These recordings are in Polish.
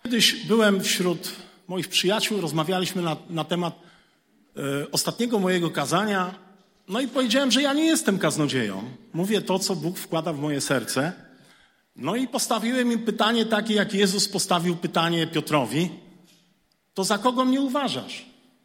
Kiedyś byłem wśród moich przyjaciół, rozmawialiśmy na temat ostatniego mojego kazania, no i powiedziałem, że ja nie jestem kaznodzieją. Mówię to, co Bóg wkłada w moje serce. No i postawiłem im pytanie takie, jak Jezus postawił pytanie Piotrowi: to za kogo mnie uważasz?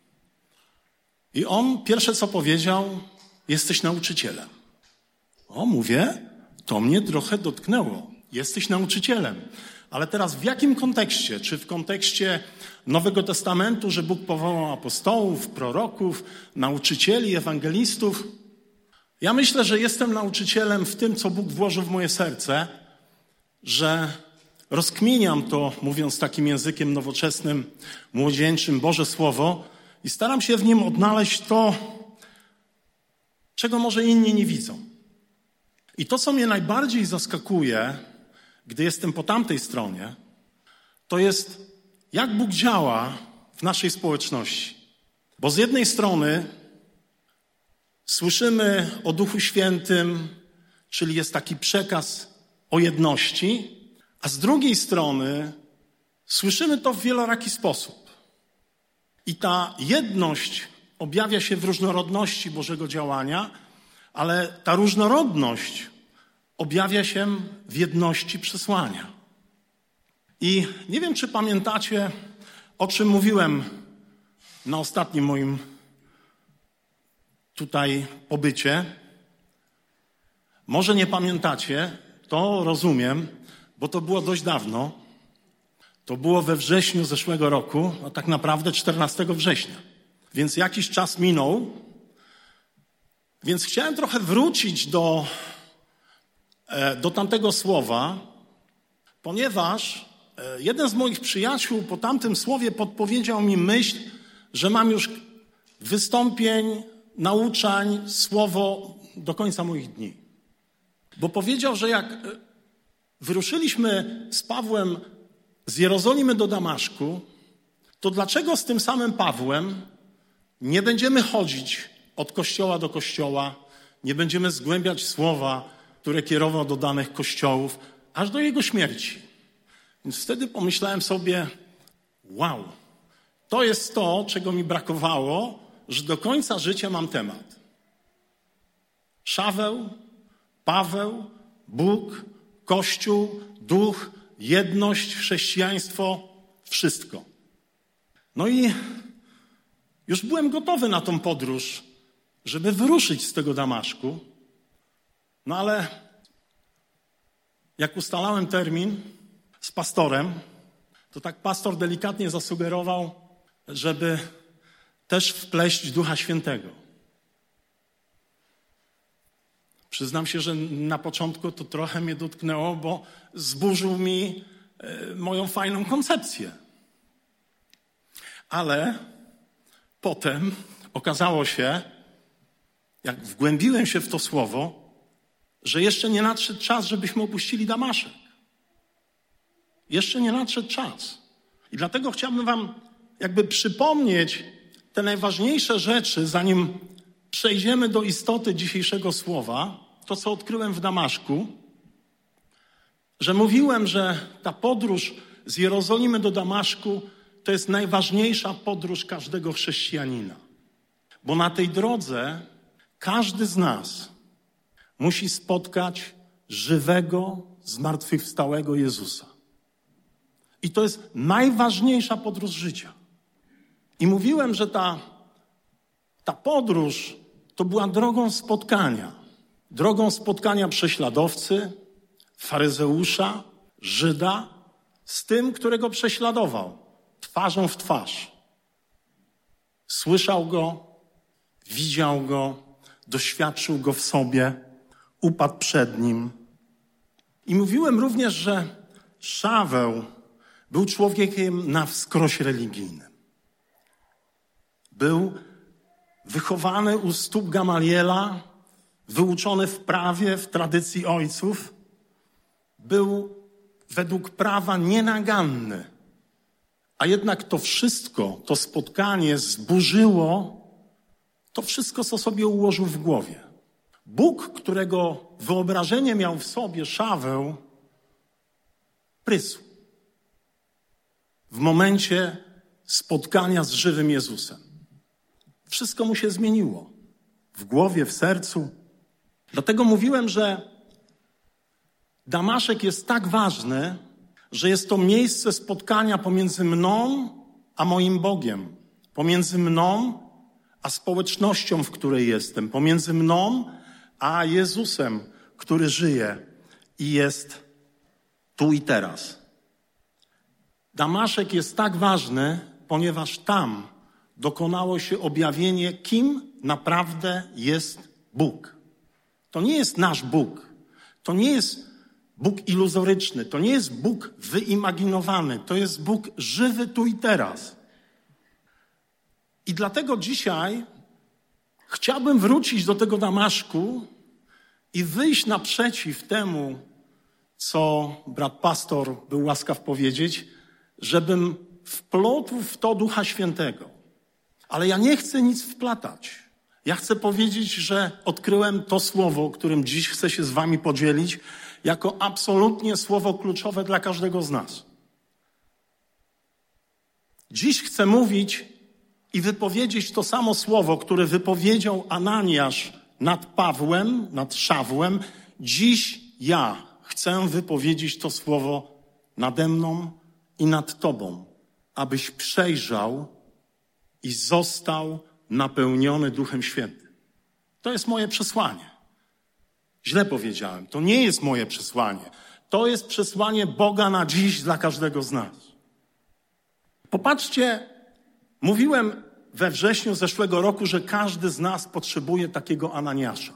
I on pierwsze, co powiedział: jesteś nauczycielem. O, mówię, to mnie trochę dotknęło. Jesteś nauczycielem. Ale teraz w jakim kontekście? Czy w kontekście Nowego Testamentu, że Bóg powołał apostołów, proroków, nauczycieli, ewangelistów? Ja myślę, że jestem nauczycielem w tym, co Bóg włożył w moje serce, że rozkminiam to, mówiąc takim językiem nowoczesnym, młodzieńczym, Boże Słowo i staram się w nim odnaleźć to, czego może inni nie widzą. I to, co mnie najbardziej zaskakuje, gdy jestem po tamtej stronie, to jest, jak Bóg działa w naszej społeczności. Bo z jednej strony słyszymy o Duchu Świętym, czyli jest taki przekaz o jedności, a z drugiej strony słyszymy to w wieloraki sposób. I ta jedność objawia się w różnorodności Bożego działania, ale ta różnorodność objawia się w jedności przesłania. I nie wiem, czy pamiętacie, o czym mówiłem na ostatnim moim tutaj pobycie. Może nie pamiętacie, to rozumiem, bo to było dość dawno. To było we wrześniu zeszłego roku, a tak naprawdę 14 września. Więc jakiś czas minął. Więc chciałem trochę wrócić do tamtego słowa, ponieważ jeden z moich przyjaciół po tamtym słowie podpowiedział mi myśl, że mam już wystąpień, nauczań, słowo do końca moich dni. Bo powiedział, że jak wyruszyliśmy z Pawłem z Jerozolimy do Damaszku, to dlaczego z tym samym Pawłem nie będziemy chodzić od kościoła do kościoła, nie będziemy zgłębiać słowa, które kierował do danych kościołów, aż do jego śmierci. Więc wtedy pomyślałem sobie, wow, to jest to, czego mi brakowało, że do końca życia mam temat. Szaweł, Paweł, Bóg, Kościół, Duch, jedność, chrześcijaństwo, wszystko. No i już byłem gotowy na tą podróż, żeby wyruszyć z tego Damaszku. No ale jak ustalałem termin z pastorem, to tak pastor delikatnie zasugerował, żeby też wpleść Ducha Świętego. Przyznam się, że na początku to trochę mnie dotknęło, bo zburzył mi moją fajną koncepcję. Ale potem okazało się, jak wgłębiłem się w to słowo, że jeszcze nie nadszedł czas, żebyśmy opuścili Damaszek. Jeszcze nie nadszedł czas. I dlatego chciałbym wam jakby przypomnieć te najważniejsze rzeczy, zanim przejdziemy do istoty dzisiejszego słowa, to co odkryłem w Damaszku, że mówiłem, że ta podróż z Jerozolimy do Damaszku to jest najważniejsza podróż każdego chrześcijanina. Bo na tej drodze każdy z nas musi spotkać żywego, zmartwychwstałego Jezusa. I to jest najważniejsza podróż życia. I mówiłem, że ta podróż to była drogą spotkania prześladowcy, faryzeusza, Żyda z tym, którego prześladował, twarzą w twarz. Słyszał go, widział go, doświadczył go w sobie, upadł przed nim. I mówiłem również, że Szaweł był człowiekiem na wskroś religijnym. Był wychowany u stóp Gamaliela, wyuczony w prawie, w tradycji ojców. Był według prawa nienaganny. A jednak to wszystko, to spotkanie zburzyło to wszystko, co sobie ułożył w głowie. Bóg, którego wyobrażenie miał w sobie Szaweł, prysł. w momencie spotkania z żywym Jezusem. Wszystko mu się zmieniło. W głowie, w sercu. Dlatego mówiłem, że Damaszek jest tak ważny, że jest to miejsce spotkania pomiędzy mną a moim Bogiem. Pomiędzy mną a społecznością, w której jestem. Pomiędzy mną a Jezusem, który żyje i jest tu i teraz. Damaszek jest tak ważny, ponieważ tam dokonało się objawienie, kim naprawdę jest Bóg. To nie jest nasz Bóg. To nie jest Bóg iluzoryczny. To nie jest Bóg wyimaginowany. To jest Bóg żywy tu i teraz. I dlatego dzisiaj chciałbym wrócić do tego Damaszku i wyjść naprzeciw temu, co brat pastor był łaskaw powiedzieć, żebym wplotł w to Ducha Świętego. Ale ja nie chcę nic wplatać. Ja chcę powiedzieć, że odkryłem to słowo, którym dziś chcę się z wami podzielić, jako absolutnie słowo kluczowe dla każdego z nas. Dziś chcę mówić i wypowiedzieć to samo słowo, które wypowiedział Ananiasz nad Pawłem, nad Szawłem. Dziś ja chcę wypowiedzieć to słowo nade mną i nad tobą, abyś przejrzał i został napełniony Duchem Świętym. To jest moje przesłanie. Źle powiedziałem. To nie jest moje przesłanie. To jest przesłanie Boga na dziś dla każdego z nas. Popatrzcie, mówiłem we wrześniu zeszłego roku, że każdy z nas potrzebuje takiego Ananiasza.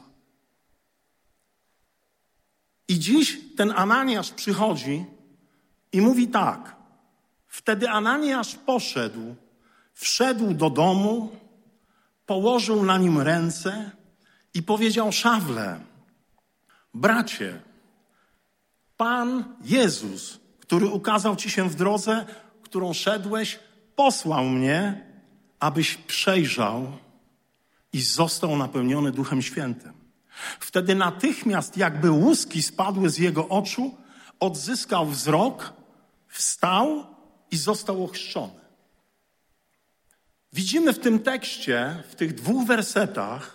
I dziś ten Ananiasz przychodzi i mówi tak. Wtedy Ananiasz poszedł, wszedł do domu, położył na nim ręce i powiedział: Szawle, bracie, Pan Jezus, który ukazał ci się w drodze, którą szedłeś, posłał mnie, abyś przejrzał i został napełniony Duchem Świętym. Wtedy natychmiast jakby łuski spadły z jego oczu, odzyskał wzrok, wstał i został ochrzczony. Widzimy w tym tekście, w tych 2 wersetach,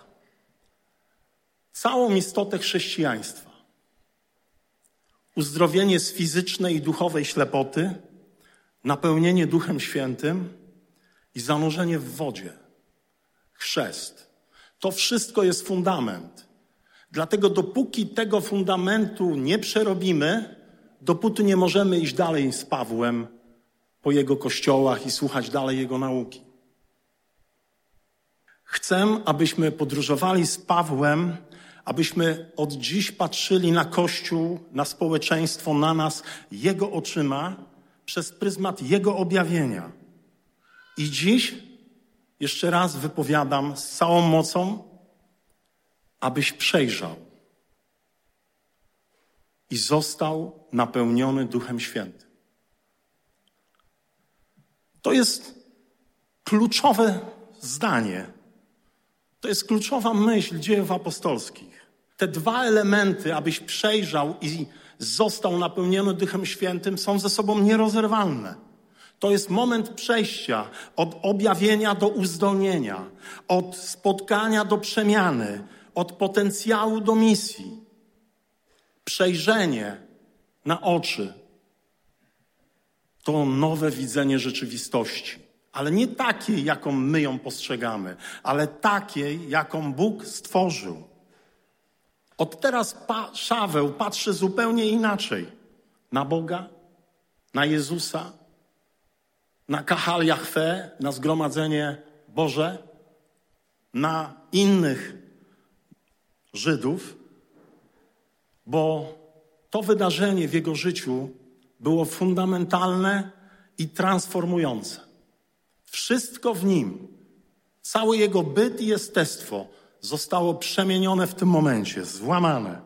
całą istotę chrześcijaństwa. Uzdrowienie z fizycznej i duchowej ślepoty, napełnienie Duchem Świętym i zanurzenie w wodzie. Chrzest. To wszystko jest fundament. Dlatego dopóki tego fundamentu nie przerobimy, dopóty nie możemy iść dalej z Pawłem po jego kościołach i słuchać dalej jego nauki. Chcę, abyśmy podróżowali z Pawłem, abyśmy od dziś patrzyli na Kościół, na społeczeństwo, na nas jego oczyma, przez pryzmat jego objawienia. I dziś jeszcze raz wypowiadam z całą mocą, abyś przejrzał i został napełniony Duchem Świętym. To jest kluczowe zdanie. To jest kluczowa myśl dziejów apostolskich. Te 2 elementy, abyś przejrzał i został napełniony Duchem Świętym, są ze sobą nierozerwalne. To jest moment przejścia od objawienia do uzdolnienia, od spotkania do przemiany, od potencjału do misji. Przejrzenie na oczy to nowe widzenie rzeczywistości. Ale nie takiej, jaką my ją postrzegamy, ale takiej, jaką Bóg stworzył. Od teraz Szaweł patrzy zupełnie inaczej na Boga, na Jezusa, na Kahal Jahwe, na zgromadzenie Boże, na innych Żydów, bo to wydarzenie w jego życiu było fundamentalne i transformujące. Wszystko w nim, cały jego byt i jestestwo zostało przemienione w tym momencie, złamane.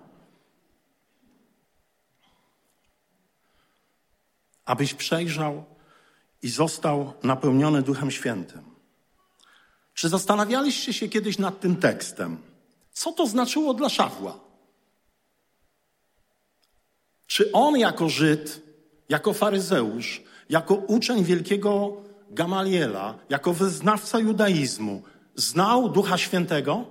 Abyś przejrzał i został napełniony Duchem Świętym. Czy zastanawialiście się kiedyś nad tym tekstem? Co to znaczyło dla Szawła? Czy on jako Żyd, jako faryzeusz, jako uczeń wielkiego Gamaliela, jako wyznawca judaizmu, znał Ducha Świętego?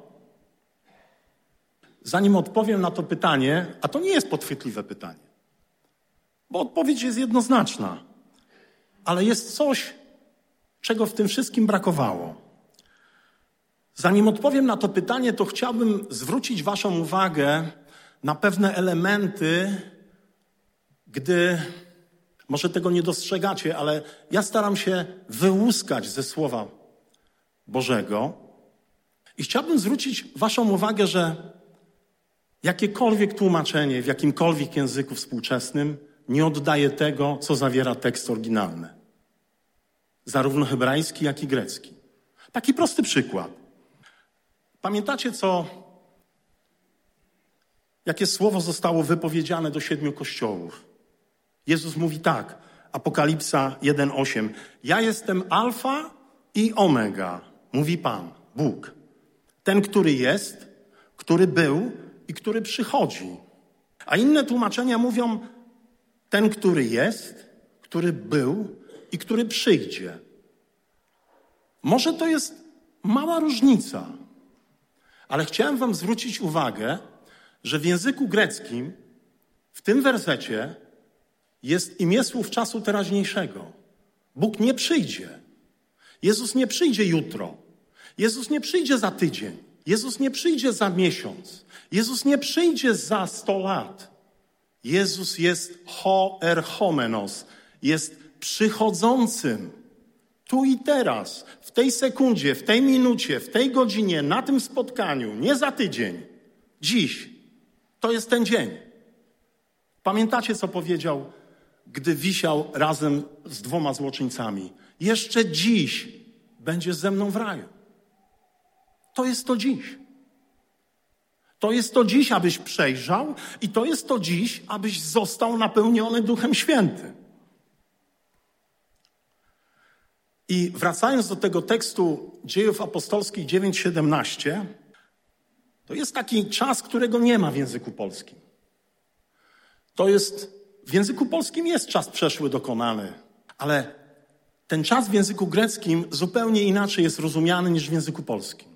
Zanim odpowiem na to pytanie, a to nie jest podchwytliwe pytanie, bo odpowiedź jest jednoznaczna, ale jest coś, czego w tym wszystkim brakowało. Zanim odpowiem na to pytanie, to chciałbym zwrócić waszą uwagę na pewne elementy, gdy może tego nie dostrzegacie, ale ja staram się wyłuskać ze Słowa Bożego i chciałbym zwrócić waszą uwagę, że jakiekolwiek tłumaczenie w jakimkolwiek języku współczesnym nie oddaje tego, co zawiera tekst oryginalny. Zarówno hebrajski, jak i grecki. Taki prosty przykład. Pamiętacie, jakie słowo zostało wypowiedziane do 7 kościołów? Jezus mówi tak, Apokalipsa 1:8. Ja jestem Alfa i Omega, mówi Pan, Bóg. Ten, który jest, który był i który przychodzi. A inne tłumaczenia mówią, ten, który jest, który był i który przyjdzie. Może to jest mała różnica, ale chciałem wam zwrócić uwagę, że w języku greckim w tym wersecie jest imię słów czasu teraźniejszego. Bóg nie przyjdzie. Jezus nie przyjdzie jutro. Jezus nie przyjdzie za tydzień. Jezus nie przyjdzie za miesiąc. Jezus nie przyjdzie za 100 lat. Jezus jest hoerchomenos, jest przychodzącym. Tu i teraz, w tej sekundzie, w tej minucie, w tej godzinie, na tym spotkaniu, nie za tydzień. Dziś. To jest ten dzień. Pamiętacie, co powiedział, gdy wisiał razem z 2 złoczyńcami? Jeszcze dziś będziesz ze mną w raju. To jest to dziś. To jest to dziś, abyś przejrzał i to jest to dziś, abyś został napełniony Duchem Świętym. I wracając do tego tekstu Dziejów Apostolskich 9:17, to jest taki czas, którego nie ma w języku polskim. W języku polskim jest czas przeszły dokonany, ale ten czas w języku greckim zupełnie inaczej jest rozumiany niż w języku polskim.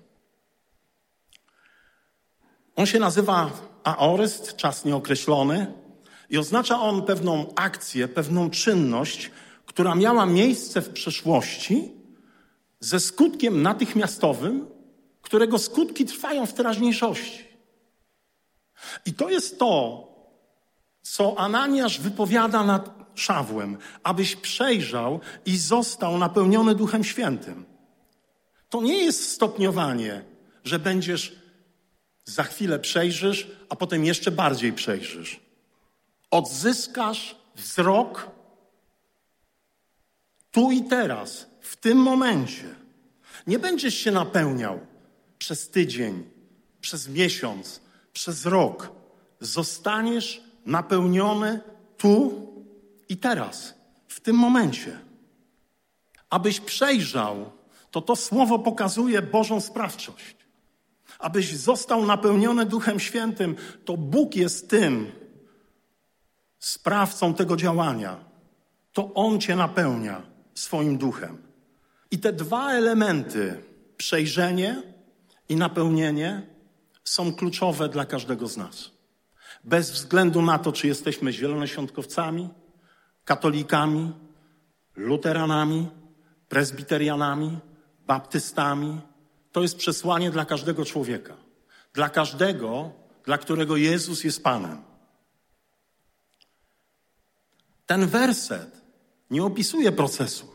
On się nazywa aoryst, czas nieokreślony i oznacza on pewną akcję, pewną czynność, która miała miejsce w przeszłości ze skutkiem natychmiastowym, którego skutki trwają w teraźniejszości. I to jest to, co Ananiasz wypowiada nad Szawłem, abyś przejrzał i został napełniony Duchem Świętym. To nie jest stopniowanie, że będziesz za chwilę przejrzysz, a potem jeszcze bardziej przejrzysz. Odzyskasz wzrok tu i teraz, w tym momencie. Nie będziesz się napełniał przez tydzień, przez miesiąc, przez rok. Zostaniesz napełniony tu i teraz, w tym momencie. Abyś przejrzał, to słowo pokazuje Bożą sprawczość. Abyś został napełniony Duchem Świętym, to Bóg jest tym sprawcą tego działania. To On cię napełnia swoim duchem. I te 2 elementy, przejrzenie i napełnienie, są kluczowe dla każdego z nas. Bez względu na to, czy jesteśmy zielonoświątkowcami, katolikami, luteranami, prezbiterianami, baptystami. To jest przesłanie dla każdego człowieka. Dla każdego, dla którego Jezus jest Panem. Ten werset nie opisuje procesu.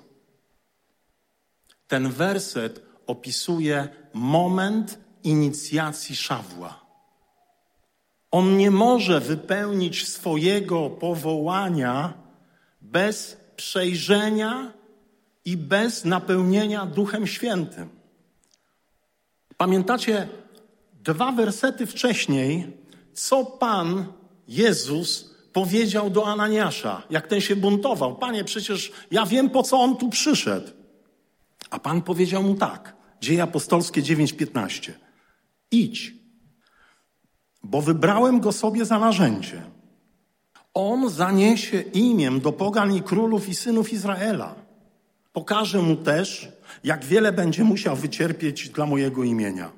Ten werset opisuje moment inicjacji Szawła. On nie może wypełnić swojego powołania bez przejrzenia i bez napełnienia Duchem Świętym. Pamiętacie 2 wersety wcześniej, co Pan Jezus powiedział do Ananiasza, jak ten się buntował. Panie, przecież ja wiem, po co on tu przyszedł. A Pan powiedział mu tak, Dzieje Apostolskie 9:15. Idź, bo wybrałem go sobie za narzędzie. On zaniesie imię do pogan i królów i synów Izraela. Pokażę mu też, jak wiele będzie musiał wycierpieć dla mojego imienia.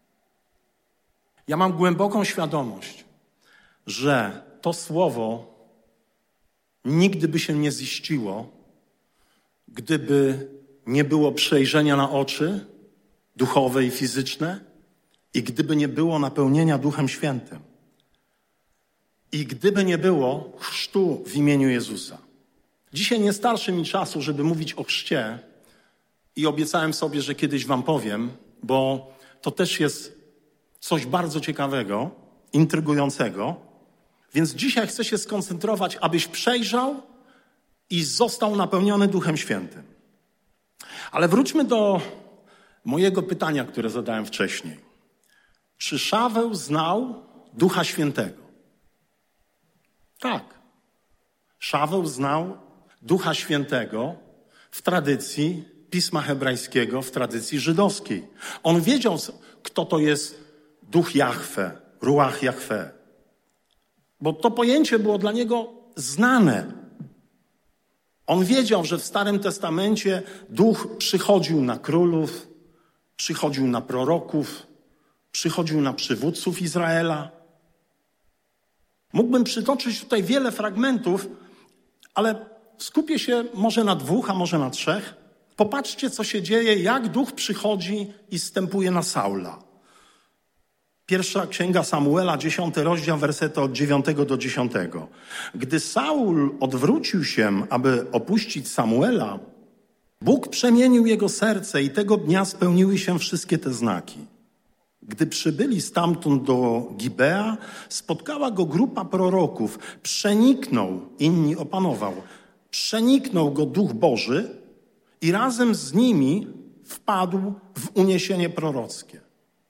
Ja mam głęboką świadomość, że to słowo nigdy by się nie ziściło, gdyby nie było przejrzenia na oczy duchowe i fizyczne i gdyby nie było napełnienia Duchem Świętym. I gdyby nie było chrztu w imieniu Jezusa. Dzisiaj nie starczy mi czasu, żeby mówić o chrzcie i obiecałem sobie, że kiedyś wam powiem, bo to też jest coś bardzo ciekawego, intrygującego. Więc dzisiaj chcę się skoncentrować, abyś przejrzał i został napełniony Duchem Świętym. Ale wróćmy do mojego pytania, które zadałem wcześniej. Czy Szaweł znał Ducha Świętego? Tak. Szaweł znał Ducha Świętego w tradycji Pisma Hebrajskiego, w tradycji żydowskiej. On wiedział, kto to jest Duch Jahwe, Ruach Jahwe. Bo to pojęcie było dla niego znane. On wiedział, że w Starym Testamencie Duch przychodził na królów, przychodził na proroków, przychodził na przywódców Izraela. Mógłbym przytoczyć tutaj wiele fragmentów, ale skupię się może na 2, a może na 3. Popatrzcie, co się dzieje, jak Duch przychodzi i zstępuje na Saula. Pierwsza księga Samuela, 10 rozdział, wersety od 9 do 10. Gdy Saul odwrócił się, aby opuścić Samuela, Bóg przemienił jego serce i tego dnia spełniły się wszystkie te znaki. Gdy przybyli stamtąd do Gibea, spotkała go grupa proroków. Przeniknął, inni opanował, przeniknął go Duch Boży i razem z nimi wpadł w uniesienie prorockie.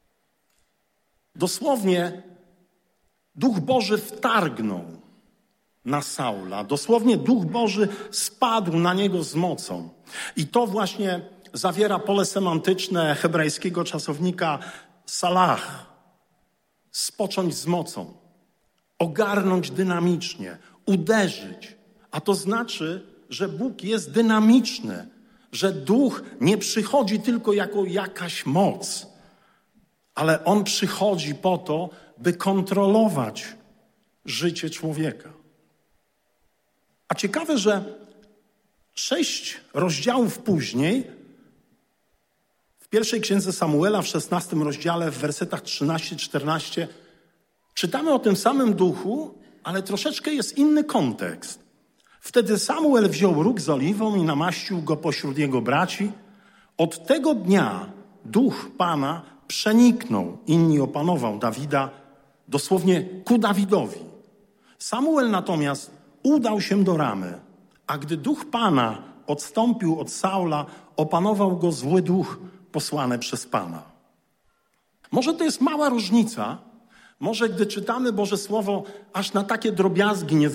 Dosłownie Duch Boży wtargnął na Saula. Dosłownie Duch Boży spadł na niego z mocą. I to właśnie zawiera pole semantyczne hebrajskiego czasownika salach. Spocząć z mocą. Ogarnąć dynamicznie. Uderzyć. A to znaczy, że Bóg jest dynamiczny. Że Duch nie przychodzi tylko jako jakaś moc. Ale On przychodzi po to, by kontrolować życie człowieka. A ciekawe, że 6 rozdziałów później, w pierwszej księdze Samuela, w 16 rozdziale, w wersetach 13-14, czytamy o tym samym duchu, ale troszeczkę jest inny kontekst. Wtedy Samuel wziął róg z oliwą i namaścił go pośród jego braci. Od tego dnia duch Pana przeniknął, inni opanował Dawida, dosłownie ku Dawidowi. Samuel natomiast udał się do Ramy, a gdy duch Pana odstąpił od Saula, opanował go zły duch posłany przez Pana. Może to jest mała różnica, może gdy czytamy Boże Słowo, aż na takie drobiazgi nie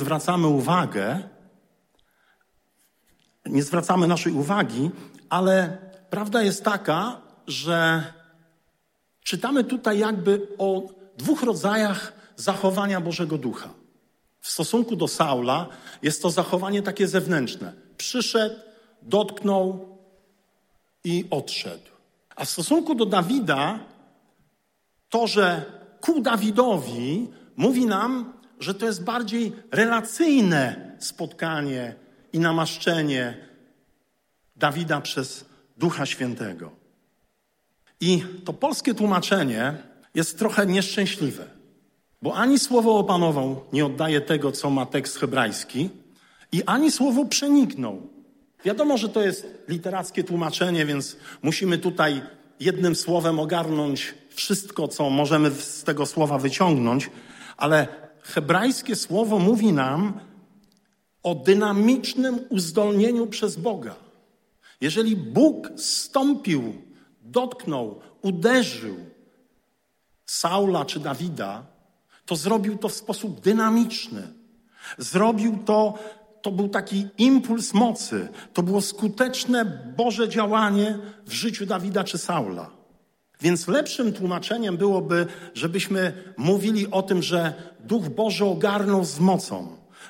zwracamy naszej uwagi, ale prawda jest taka, że czytamy tutaj jakby o 2 rodzajach zachowania Bożego Ducha. W stosunku do Saula jest to zachowanie takie zewnętrzne. Przyszedł, dotknął i odszedł. A w stosunku do Dawida to, że ku Dawidowi mówi nam, że to jest bardziej relacyjne spotkanie i namaszczenie Dawida przez Ducha Świętego. I to polskie tłumaczenie jest trochę nieszczęśliwe, bo ani słowo opanował nie oddaje tego, co ma tekst hebrajski, i ani słowo przeniknął. Wiadomo, że to jest literackie tłumaczenie, więc musimy tutaj jednym słowem ogarnąć wszystko, co możemy z tego słowa wyciągnąć, ale hebrajskie słowo mówi nam o dynamicznym uzdolnieniu przez Boga. Jeżeli Bóg zstąpił, dotknął, uderzył Saula czy Dawida, to zrobił to w sposób dynamiczny. Zrobił to był taki impuls mocy. To było skuteczne Boże działanie w życiu Dawida czy Saula. Więc lepszym tłumaczeniem byłoby, żebyśmy mówili o tym, że Duch Boży ogarnął z mocą.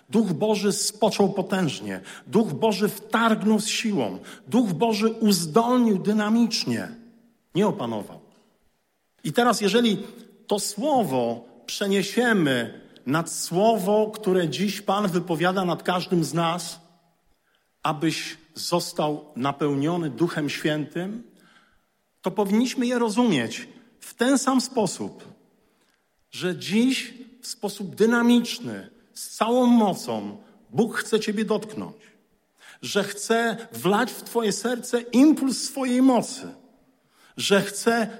Duch Boży spoczął potężnie. Duch Boży wtargnął z siłą. Duch Boży uzdolnił dynamicznie. Nie opanował. I teraz, jeżeli to słowo przeniesiemy nad słowo, które dziś Pan wypowiada nad każdym z nas, abyś został napełniony Duchem Świętym, to powinniśmy je rozumieć w ten sam sposób, że dziś w sposób dynamiczny, z całą mocą Bóg chce Ciebie dotknąć, że chce wlać w Twoje serce impuls swojej mocy, że chce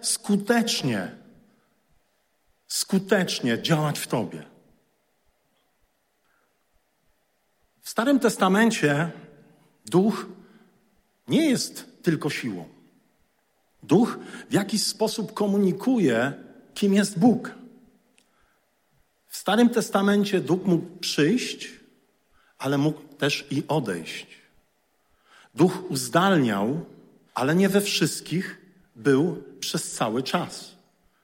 skutecznie działać w Tobie. W Starym Testamencie Duch nie jest tylko siłą. Duch w jakiś sposób komunikuje, kim jest Bóg. W Starym Testamencie Duch mógł przyjść, ale mógł też i odejść. Duch uzdalniał, ale nie we wszystkich był przez cały czas.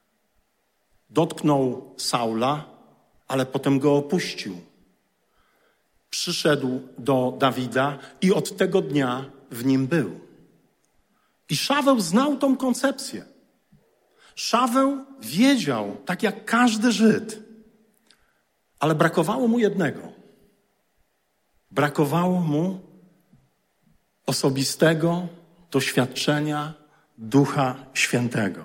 Dotknął Saula, ale potem go opuścił. Przyszedł do Dawida i od tego dnia w nim był. I Szaweł znał tą koncepcję. Szaweł wiedział, tak jak każdy Żyd, ale brakowało mu jednego. Brakowało mu osobistego doświadczenia Ducha Świętego.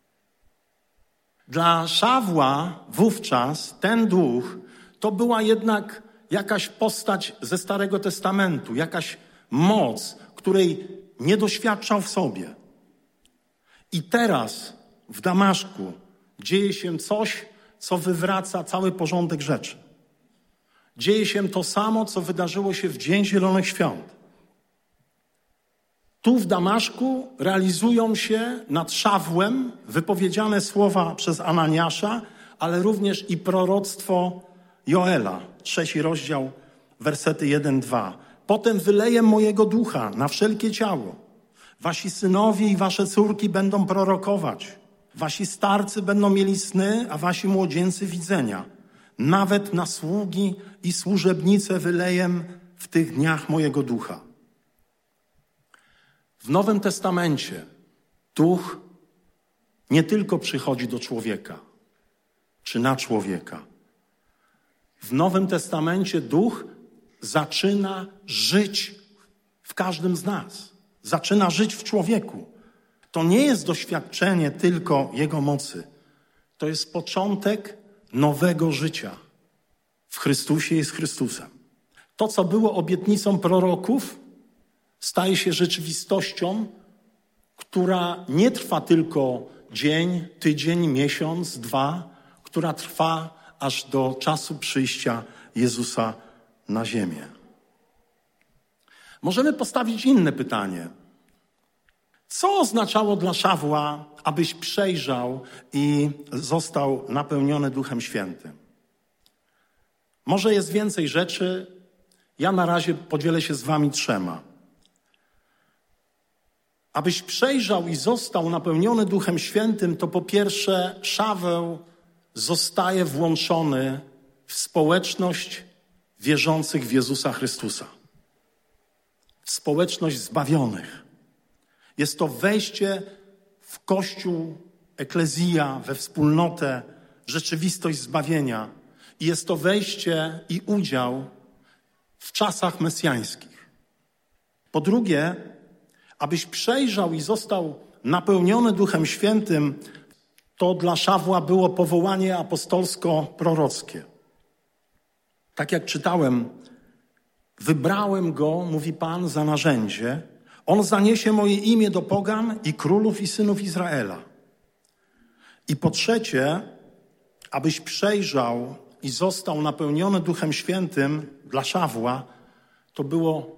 Dla Szawła wówczas ten Duch to była jednak jakaś postać ze Starego Testamentu, jakaś moc, której nie doświadczał w sobie. I teraz w Damaszku dzieje się coś, co wywraca cały porządek rzeczy. Dzieje się to samo, co wydarzyło się w Dzień Zielonych Świąt. Tu w Damaszku realizują się nad Szawłem wypowiedziane słowa przez Ananiasza, ale również i proroctwo Joela, 3 rozdział, wersety 1-2. Potem wyleję mojego ducha na wszelkie ciało. Wasi synowie i wasze córki będą prorokować. Wasi starcy będą mieli sny, a wasi młodzieńcy widzenia. Nawet na sługi i służebnice wyleję w tych dniach mojego ducha. W Nowym Testamencie Duch nie tylko przychodzi do człowieka, czy na człowieka. W Nowym Testamencie Duch zaczyna żyć w każdym z nas. Zaczyna żyć w człowieku. To nie jest doświadczenie tylko Jego mocy. To jest początek nowego życia w Chrystusie i z Chrystusem. To, co było obietnicą proroków, staje się rzeczywistością, która nie trwa tylko dzień, tydzień, miesiąc, 2, która trwa aż do czasu przyjścia Jezusa na ziemię. Możemy postawić inne pytanie. Co oznaczało dla Szawła, abyś przejrzał i został napełniony Duchem Świętym? Może jest więcej rzeczy, ja na razie podzielę się z wami 3. Abyś przejrzał i został napełniony Duchem Świętym, to po pierwsze Szaweł zostaje włączony w społeczność wierzących w Jezusa Chrystusa. W społeczność zbawionych. Jest to wejście w Kościół, eklezja, we wspólnotę, w rzeczywistość zbawienia. I jest to wejście i udział w czasach mesjańskich. Po drugie, abyś przejrzał i został napełniony Duchem Świętym, to dla Szawła było powołanie apostolsko-prorockie. Tak jak czytałem, wybrałem go, mówi Pan, za narzędzie. On zaniesie moje imię do pogan i królów i synów Izraela. I po trzecie, abyś przejrzał i został napełniony Duchem Świętym dla Szawła, to było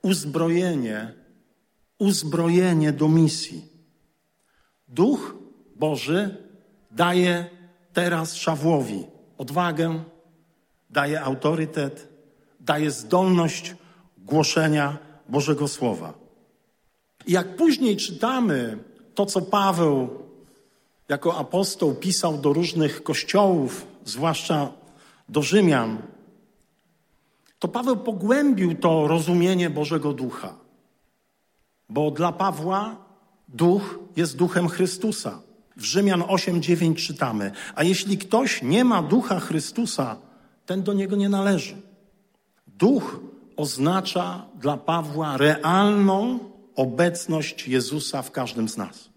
uzbrojenie do misji. Duch Boży daje teraz Szawłowi odwagę, daje autorytet, daje zdolność głoszenia Bożego Słowa. I jak później czytamy to, co Paweł jako apostoł pisał do różnych kościołów, zwłaszcza do Rzymian, to Paweł pogłębił to rozumienie Bożego Ducha. Bo dla Pawła Duch jest Duchem Chrystusa. W Rzymian 8:9 czytamy: a jeśli ktoś nie ma Ducha Chrystusa, ten do niego nie należy. Duch oznacza dla Pawła realną obecność Jezusa w każdym z nas.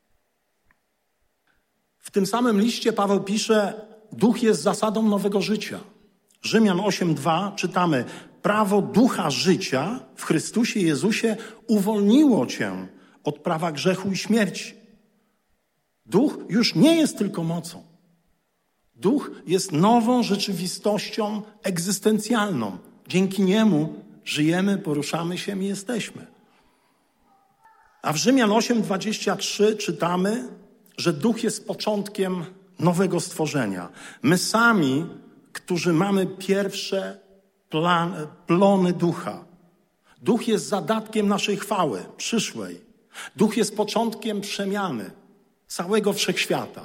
W tym samym liście Paweł pisze: Duch jest zasadą nowego życia. Rzymian 8:2 czytamy: prawo Ducha życia w Chrystusie Jezusie uwolniło cię od prawa grzechu i śmierci. Duch już nie jest tylko mocą. Duch jest nową rzeczywistością egzystencjalną. Dzięki niemu żyjemy, poruszamy się i jesteśmy. A w Rzymian 8:23 czytamy, że Duch jest początkiem nowego stworzenia. My sami, którzy mamy pierwsze plony Ducha. Duch jest zadatkiem naszej chwały przyszłej. Duch jest początkiem przemiany całego wszechświata.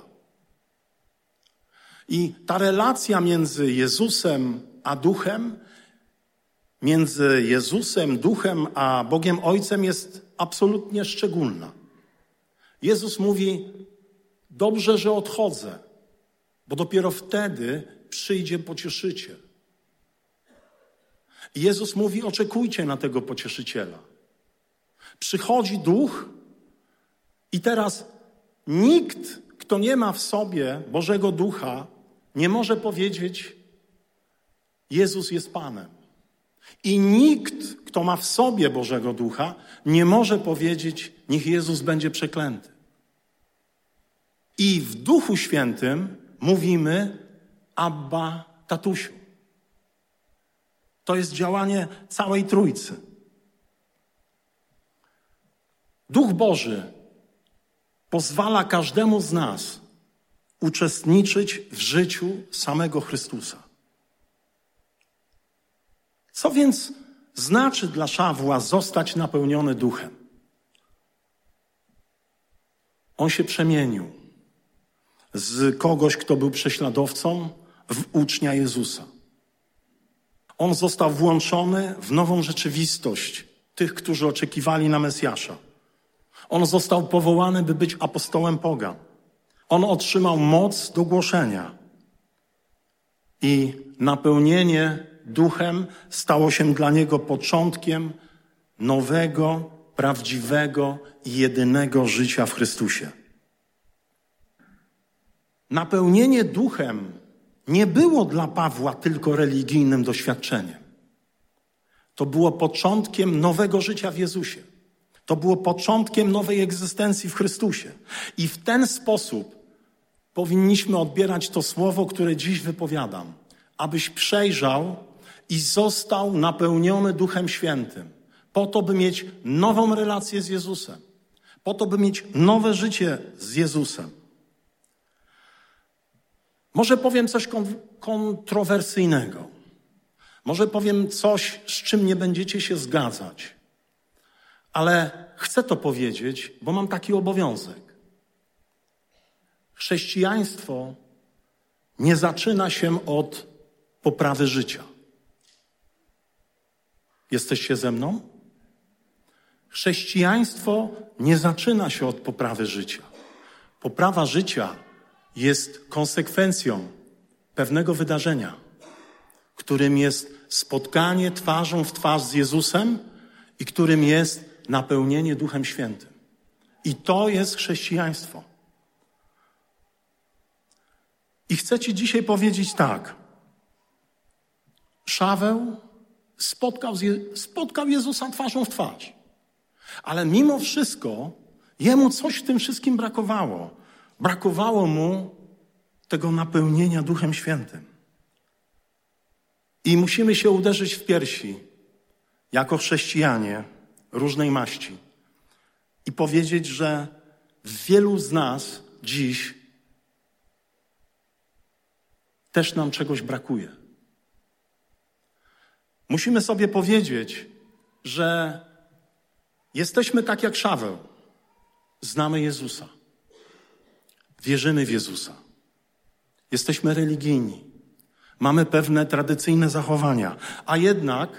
I ta relacja między Jezusem a Duchem, między Jezusem, Duchem a Bogiem Ojcem jest absolutnie szczególna. Jezus mówi: dobrze, że odchodzę, bo dopiero wtedy przyjdzie Pocieszyciel. I Jezus mówi: oczekujcie na tego Pocieszyciela. Przychodzi Duch i teraz nikt, kto nie ma w sobie Bożego Ducha, nie może powiedzieć: Jezus jest Panem. I nikt, kto ma w sobie Bożego Ducha, nie może powiedzieć: niech Jezus będzie przeklęty. I w Duchu Świętym mówimy: Abba, tatusiu. To jest działanie całej Trójcy. Duch Boży pozwala każdemu z nas uczestniczyć w życiu samego Chrystusa. Co więc znaczy dla Szawła zostać napełniony Duchem? On się przemienił z kogoś, kto był prześladowcą, w ucznia Jezusa. On został włączony w nową rzeczywistość tych, którzy oczekiwali na Mesjasza. On został powołany, by być apostołem pogan. On otrzymał moc do głoszenia. I napełnienie Duchem stało się dla niego początkiem nowego, prawdziwego i jedynego życia w Chrystusie. Napełnienie Duchem nie było dla Pawła tylko religijnym doświadczeniem. To było początkiem nowego życia w Jezusie. To było początkiem nowej egzystencji w Chrystusie. I w ten sposób powinniśmy odbierać to słowo, które dziś wypowiadam, abyś przejrzał i został napełniony Duchem Świętym, po to, by mieć nową relację z Jezusem, po to, by mieć nowe życie z Jezusem. Może powiem coś kontrowersyjnego. Może powiem coś, z czym nie będziecie się zgadzać. Ale chcę to powiedzieć, bo mam taki obowiązek. Chrześcijaństwo nie zaczyna się od poprawy życia. Jesteście ze mną? Chrześcijaństwo nie zaczyna się od poprawy życia. Poprawa życia jest konsekwencją pewnego wydarzenia, którym jest spotkanie twarzą w twarz z Jezusem i którym jest napełnienie Duchem Świętym. I to jest chrześcijaństwo. I chcę ci dzisiaj powiedzieć tak. Szaweł spotkał Jezusa twarzą w twarz. Ale mimo wszystko jemu coś w tym wszystkim brakowało. Brakowało mu tego napełnienia Duchem Świętym. I musimy się uderzyć w piersi jako chrześcijanie różnej maści i powiedzieć, że wielu z nas dziś też nam czegoś brakuje. Musimy sobie powiedzieć, że jesteśmy tak jak Szaweł. Znamy Jezusa. Wierzymy w Jezusa. Jesteśmy religijni. Mamy pewne tradycyjne zachowania, a jednak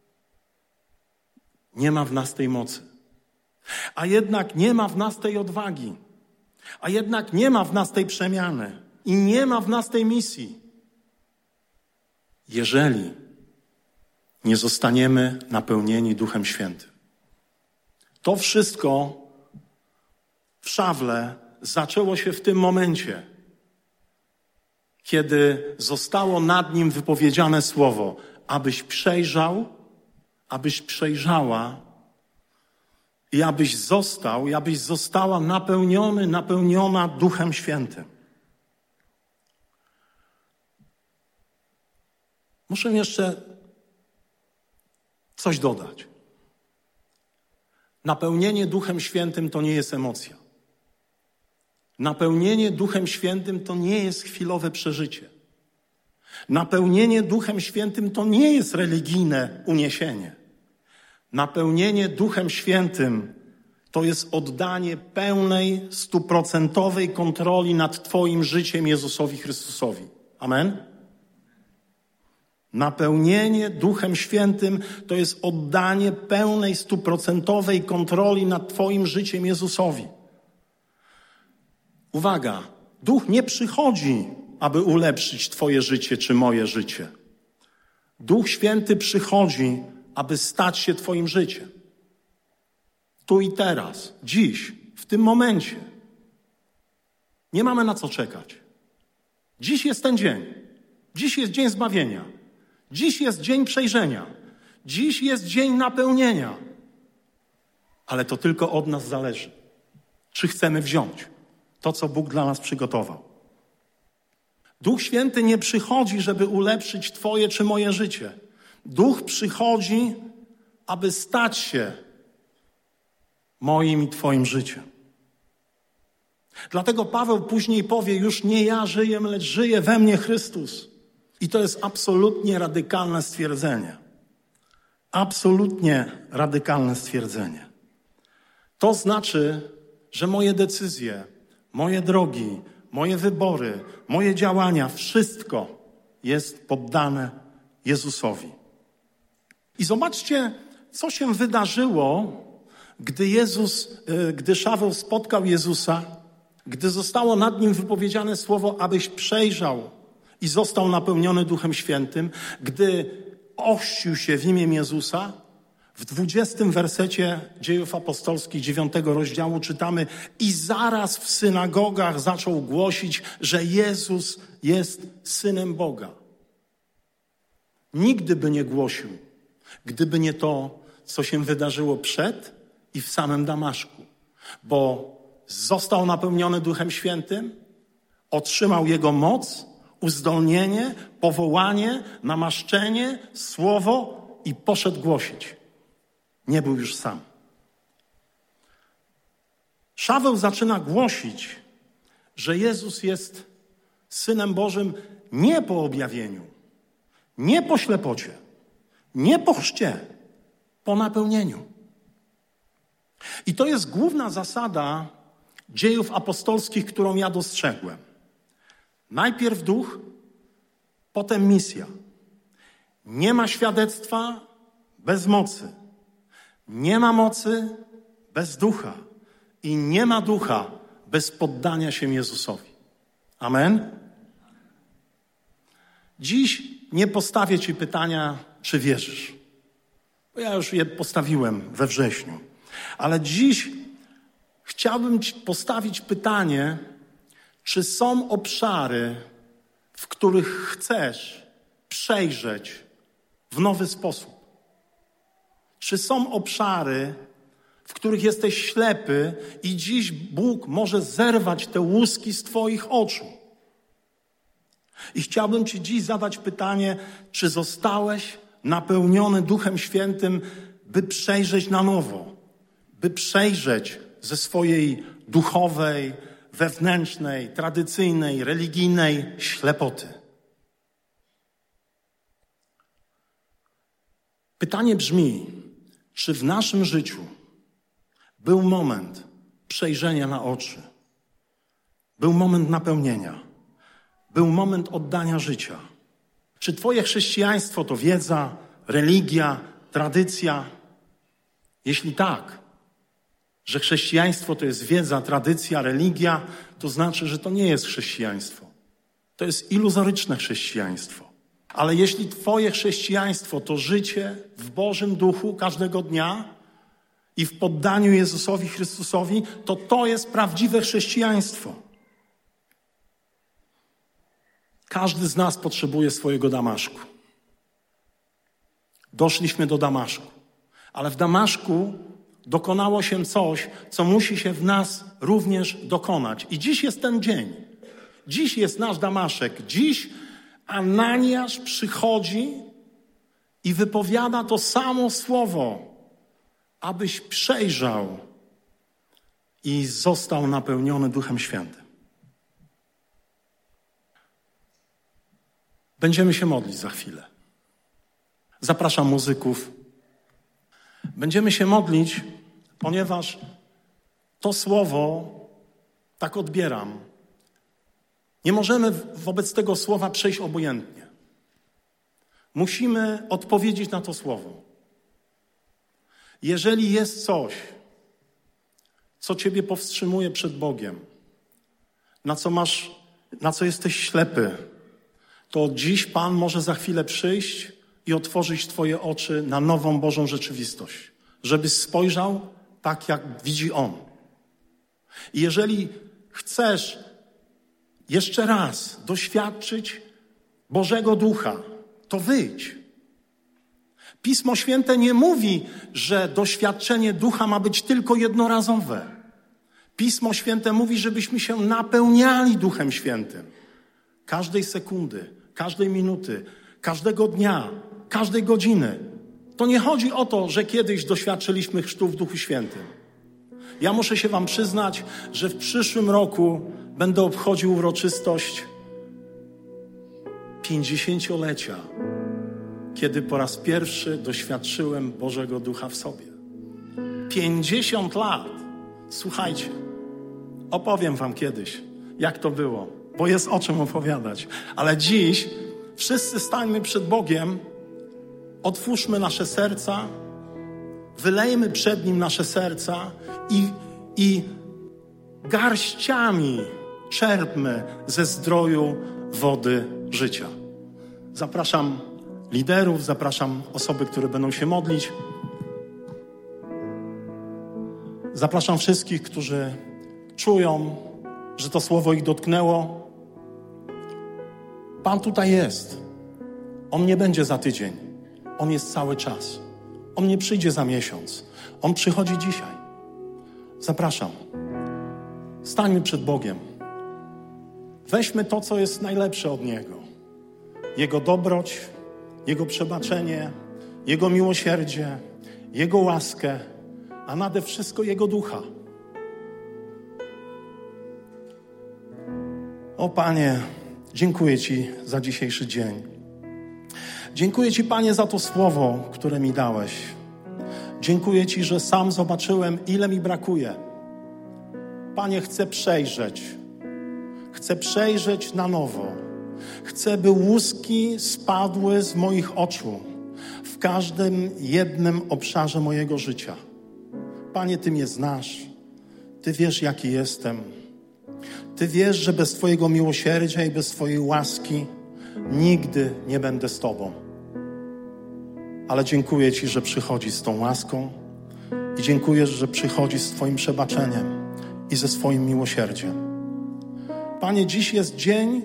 nie ma w nas tej mocy. A jednak nie ma w nas tej odwagi. A jednak nie ma w nas tej przemiany. I nie ma w nas tej misji. Jeżeli nie zostaniemy napełnieni Duchem Świętym. To wszystko w Szawle zaczęło się w tym momencie, kiedy zostało nad nim wypowiedziane słowo, abyś przejrzał, abyś przejrzała i abyś został, i abyś została napełniony, napełniona Duchem Świętym. Muszę jeszcze coś dodać. Napełnienie Duchem Świętym to nie jest emocja. Napełnienie Duchem Świętym to nie jest chwilowe przeżycie. Napełnienie Duchem Świętym to nie jest religijne uniesienie. Napełnienie Duchem Świętym to jest oddanie pełnej, 100% kontroli nad twoim życiem Jezusowi Chrystusowi. Amen? Napełnienie Duchem Świętym to jest oddanie pełnej, 100% kontroli nad twoim życiem Jezusowi. Uwaga, Duch nie przychodzi, aby ulepszyć twoje życie czy moje życie. Duch Święty przychodzi, aby stać się twoim życiem. Tu i teraz, dziś, w tym momencie. Nie mamy na co czekać. Dziś jest ten dzień. Dziś jest dzień zbawienia. Dziś jest dzień przejrzenia. Dziś jest dzień napełnienia. Ale to tylko od nas zależy. Czy chcemy wziąć to, co Bóg dla nas przygotował. Duch Święty nie przychodzi, żeby ulepszyć twoje czy moje życie. Duch przychodzi, aby stać się moim i twoim życiem. Dlatego Paweł później powie, już nie ja żyję, lecz żyje we mnie Chrystus. I to jest absolutnie radykalne stwierdzenie. Absolutnie radykalne stwierdzenie. To znaczy, że moje decyzje, moje drogi, moje wybory, moje działania, wszystko jest poddane Jezusowi. I zobaczcie, co się wydarzyło, gdy Szaweł spotkał Jezusa, gdy zostało nad nim wypowiedziane słowo, abyś przejrzał i został napełniony Duchem Świętym, gdy ochrzcił się w imię Jezusa. W 20 wersecie Dziejów Apostolskich 9 rozdziału czytamy: i zaraz w synagogach zaczął głosić, że Jezus jest Synem Boga. Nigdy by nie głosił, gdyby nie to, co się wydarzyło przed i w samym Damaszku. Bo został napełniony Duchem Świętym, otrzymał Jego moc, uzdolnienie, powołanie, namaszczenie, słowo i poszedł głosić. Nie był już sam. Szaweł zaczyna głosić, że Jezus jest Synem Bożym nie po objawieniu, nie po ślepocie, nie po chrzcie, po napełnieniu. I to jest główna zasada Dziejów Apostolskich, którą ja dostrzegłem. Najpierw duch, potem misja. Nie ma świadectwa bez mocy. Nie ma mocy bez ducha. I nie ma ducha bez poddania się Jezusowi. Amen? Dziś nie postawię ci pytania, czy wierzysz. Bo ja już je postawiłem we wrześniu. Ale dziś chciałbym ci postawić pytanie, czy są obszary, w których chcesz przejrzeć w nowy sposób? Czy są obszary, w których jesteś ślepy i dziś Bóg może zerwać te łuski z twoich oczu? I chciałbym ci dziś zadać pytanie, czy zostałeś napełniony Duchem Świętym, by przejrzeć na nowo, by przejrzeć ze swojej duchowej, wewnętrznej, tradycyjnej, religijnej ślepoty. Pytanie brzmi, czy w naszym życiu był moment przejrzenia na oczy, był moment napełnienia, był moment oddania życia, Czy twoje chrześcijaństwo to wiedza, religia, tradycja? Jeśli tak, że chrześcijaństwo to jest wiedza, tradycja, religia, to znaczy, że to nie jest chrześcijaństwo. To jest iluzoryczne chrześcijaństwo. Ale jeśli twoje chrześcijaństwo to życie w Bożym Duchu każdego dnia i w poddaniu Jezusowi Chrystusowi, to jest prawdziwe chrześcijaństwo. Każdy z nas potrzebuje swojego Damaszku. Doszliśmy do Damaszku, ale w Damaszku dokonało się coś, co musi się w nas również dokonać. I dziś jest ten dzień. Dziś jest nasz Damaszek. Dziś Ananiasz przychodzi i wypowiada to samo słowo, abyś przejrzał i został napełniony Duchem Świętym. Będziemy się modlić za chwilę. Zapraszam muzyków. Będziemy się modlić, ponieważ to słowo tak odbieram. Nie możemy wobec tego słowa przejść obojętnie. Musimy odpowiedzieć na to słowo. Jeżeli jest coś, co ciebie powstrzymuje przed Bogiem, na co jesteś ślepy, to dziś Pan może za chwilę przyjść i otworzyć twoje oczy na nową Bożą rzeczywistość, żebyś spojrzał tak, jak widzi On. I jeżeli chcesz jeszcze raz doświadczyć Bożego Ducha, to wyjdź. Pismo Święte nie mówi, że doświadczenie Ducha ma być tylko jednorazowe. Pismo Święte mówi, żebyśmy się napełniali Duchem Świętym. Każdej sekundy, każdej minuty, każdego dnia, każdej godziny. To nie chodzi o to, że kiedyś doświadczyliśmy chrztu w Duchu Świętym. Ja muszę się wam przyznać, że w przyszłym roku będę obchodził uroczystość 50-lecia, kiedy po raz pierwszy doświadczyłem Bożego Ducha w sobie. 50 lat. Słuchajcie, opowiem wam kiedyś, jak to było, bo jest o czym opowiadać. Ale dziś wszyscy stańmy przed Bogiem, otwórzmy nasze serca, wylejmy przed Nim nasze serca i garściami czerpmy ze zdroju wody życia. Zapraszam liderów, zapraszam osoby, które będą się modlić. Zapraszam wszystkich, którzy czują, że to słowo ich dotknęło. Pan tutaj jest. On nie będzie za tydzień. On jest cały czas. On nie przyjdzie za miesiąc. On przychodzi dzisiaj. Zapraszam. Stańmy przed Bogiem. Weźmy to, co jest najlepsze od Niego. Jego dobroć, Jego przebaczenie, Jego miłosierdzie, Jego łaskę, a nade wszystko Jego Ducha. O Panie, dziękuję Ci za dzisiejszy dzień. Dziękuję Ci, Panie, za to słowo, które mi dałeś. Dziękuję Ci, że sam zobaczyłem, ile mi brakuje. Panie, chcę przejrzeć. Chcę przejrzeć na nowo. Chcę, by łuski spadły z moich oczu w każdym jednym obszarze mojego życia. Panie, Ty mnie znasz. Ty wiesz, jaki jestem. Ty wiesz, że bez Twojego miłosierdzia i bez Twojej łaski nigdy nie będę z Tobą. Ale dziękuję Ci, że przychodzisz z tą łaską i dziękuję, że przychodzisz z Twoim przebaczeniem i ze swoim miłosierdziem. Panie, dziś jest dzień,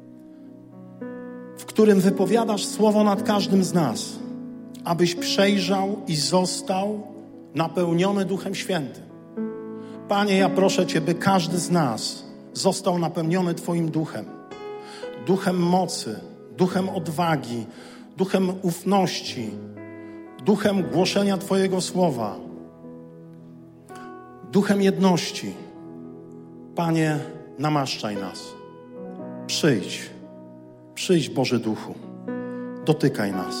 w którym wypowiadasz słowo nad każdym z nas, abyś przejrzał i został napełniony Duchem Świętym. Panie, ja proszę Cię, by każdy z nas został napełniony Twoim Duchem. Duchem mocy, duchem odwagi, duchem ufności, duchem głoszenia Twojego słowa, duchem jedności. Panie, namaszczaj nas. Przyjdź Boży Duchu. Dotykaj nas.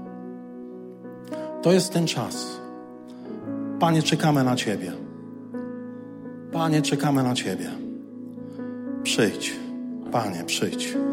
To jest ten czas. Panie, czekamy na Ciebie. Panie, czekamy na Ciebie. Przyjdź. Panie, przyjdź.